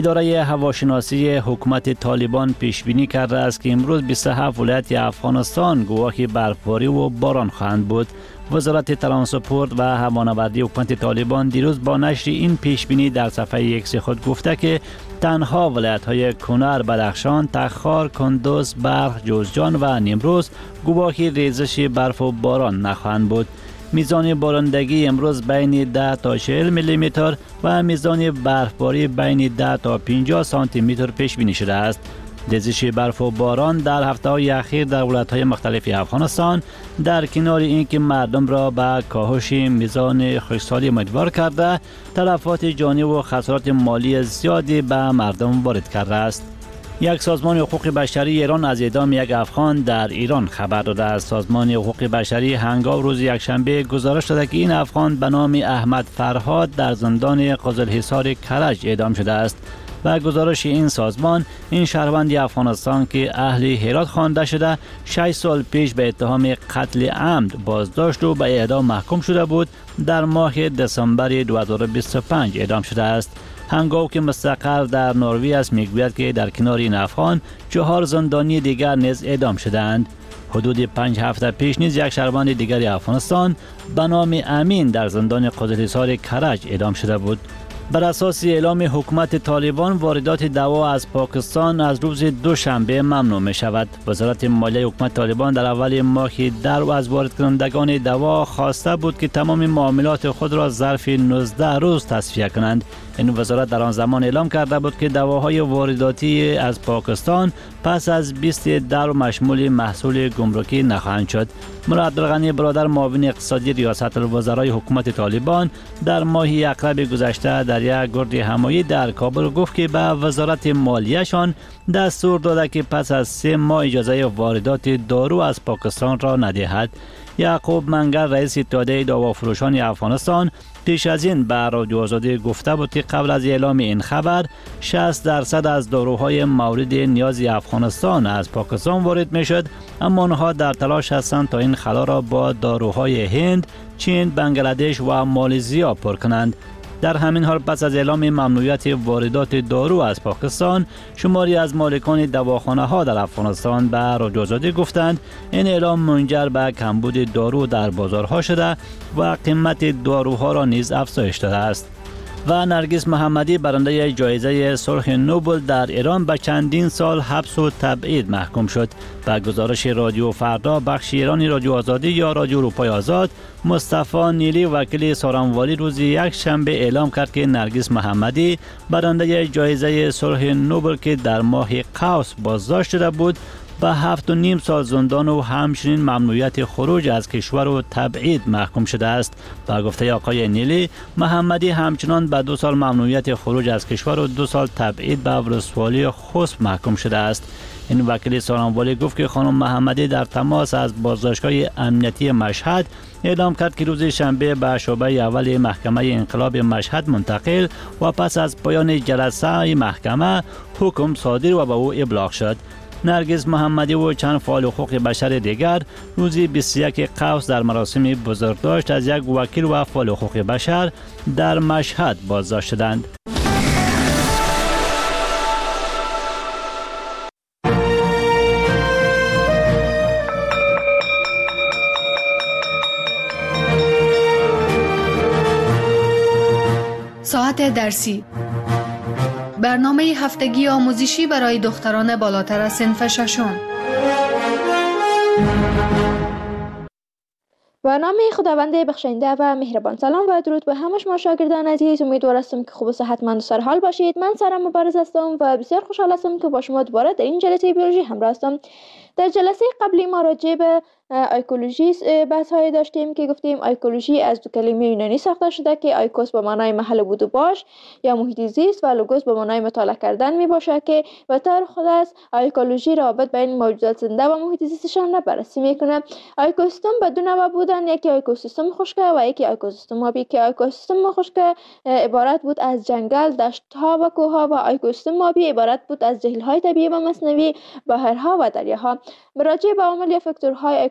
اداره هواشناسی حکومت طالبان پیش بینی کرده است که امروز 27 ولایت افغانستان گواهی برفباری و باران خواهند بود. وزارت ترانسپورت و هوانوردی حکومت طالبان دیروز با نشر این پیش بینی در صفحه ایکس خود گفته که تنها ولایت‌های کنر، بدخشان، تخار، کندوز، بلخ، جوزجان و نیمروز گواهی ریزش برف و باران نخواهند بود. میزان بارندگی امروز بین 10 تا 40 میلی متر و میزان برفباری بین 10 تا 50 سانتی متر پیش بینی شده است. ریزش برف و باران در هفته‌های اخیر در ولایت‌های مختلف افغانستان در کنار اینکه مردم را به کاهش میزان خشکسالی امیدوار کرده، تلفات جانی و خسارات مالی زیادی به مردم وارد کرده است. یک سازمان حقوق بشری ایران از اعدام یک افغان در ایران خبر داده است. سازمان حقوق بشری هنگام روز یکشنبه گزارش داده که این افغان به نام احمد فرهاد در زندان قزلحصار کرج اعدام شده است. و گزارش این سازمان، این شهروند افغانستان که اهل هرات خوانده شده 6 سال پیش به اتهام قتل عمد بازداشت و به اعدام محکوم شده بود، در ماه دسامبر 2025 اعدام شده است. هنگامی که مستقر در نروژ است میگوید که در کنار این افغان 4 زندانی دیگر نیز اعدام شدند. حدود 5 هفته پیش نیز یک شهروند دیگر افغانستان به نام امین در زندان قزلحصار کرج اعدام شده بود. بر اساس اعلام حکومت طالبان واردات دوا از پاکستان از روز دوشنبه ممنوع می شود. وزارت مالیه حکومت طالبان در اول ماه در از وارد کنندگان دوا خواسته بود که تمام معاملات خود را ظرف 19 روز تصفیه کنند. این وزارت در آن زمان اعلام کرده بود که دواهای وارداتی از پاکستان پس از 20 در مشمول محصول گمرکی نخواهند شد. مراد عبدالغنی برادر، معاون اقتصادی ریاست الوزرای حکومت طالبان، در ماه اکتبر گذشته در یک گرد همایی در کابل گفت که به وزارت مالیه‌شان دستور داده که پس از 3 ماه اجازه واردات دارو از پاکستان را ندهد. یعقوب منگر، رئیس اتحادیه دوافروشان افغانستان، پیش از این به رادیو آزادی گفته بود که قبل از اعلام این خبر 60% از داروهای مورد نیاز افغانستان از پاکستان وارد می شد، اما آنها در تلاش هستند تا این خلا را با داروهای هند، چین، بنگلادش و مالزیا پر کنند. در همین حال پس از اعلام ممنوعیت واردات دارو از پاکستان، شماری از مالکان دواخانه ها در افغانستان به رادیو آزادی گفتند این اعلام منجر به کمبود دارو در بازارها شده و قیمت داروها را نیز افزایش داده است. و نرگس محمدی، برنده جایزه صلح نوبل در ایران، به چندین سال حبس و تبعید محکوم شد. به گزارش رادیو فردا بخش ایرانی رادیو آزادی یا رادیو اروپای آزاد، مصطفی نیلی، وکیل سارنوالی، روز یک شنبه اعلام کرد که نرگس محمدی، برنده جایزه صلح نوبل که در ماه قوس بازداشت شده بود، به 7.5 سال زندان و همچنین ممنوعیت خروج از کشور و تبعید محکوم شده است. با گفته آقای نیلی، محمدی همچنان به 2 سال ممنوعیت خروج از کشور و 2 سال تبعید به ولسوالی خسب محکوم شده است. این وکیل سارنوالی گفت که خانم محمدی در تماس از بازداشتگاه امنیتی مشهد اعلام کرد که روز شنبه به شعبه اول محکمه انقلاب مشهد منتقل و پس از پایان جلسه محکمه حکم صادر و به او ابلاغ شد. نرگس محمدی و چند فعال حقوق بشر دیگر روز 21 قوس در مراسم بزرگداشت از یک وکیل و فعال حقوق بشر در مشهد بازداشت شدند. ساعت درسی، برنامه هفتگی آموزشی برای دختران بالاتر از صنف ششم. به نام خداوند بخشنده و مهربان. سلام و درود به همه شما شاگردان عزیز. امیدوار هستم که خوب و صحتمند و سرحال باشید. من سارا مبارز هستم و بسیار خوشحال هستم که با شما دوباره در این جلسه بیولوژی همراه هستم. در جلسه قبلی ما راجع به ایکولوژی بحث های داشتیم که گفتیم ایکولوژی از 2 کلمه یونانی ساخته شده که ایکوس به معنای محل بود و باش یا محیط زیست و لوگوس به معنای مطالعه کردن می باشه که به طور خود از ایکولوژی رابط بین موجودات زنده و محیط زیستشان را بررسی میکنه. اکوسیستم به 2 نوع بودن، یکی اکوسیستم خشک و یکی اکوسیستم آبی که اکوسیستم خشک عبارت بود از جنگل، دشت‌ها و کوه‌ها و اکوسیستم آبی عبارت بود از جهیل‌های طبیعی و مصنوعی، بحرها و دریاها. مراجعه به عوامل یا فاکتورهای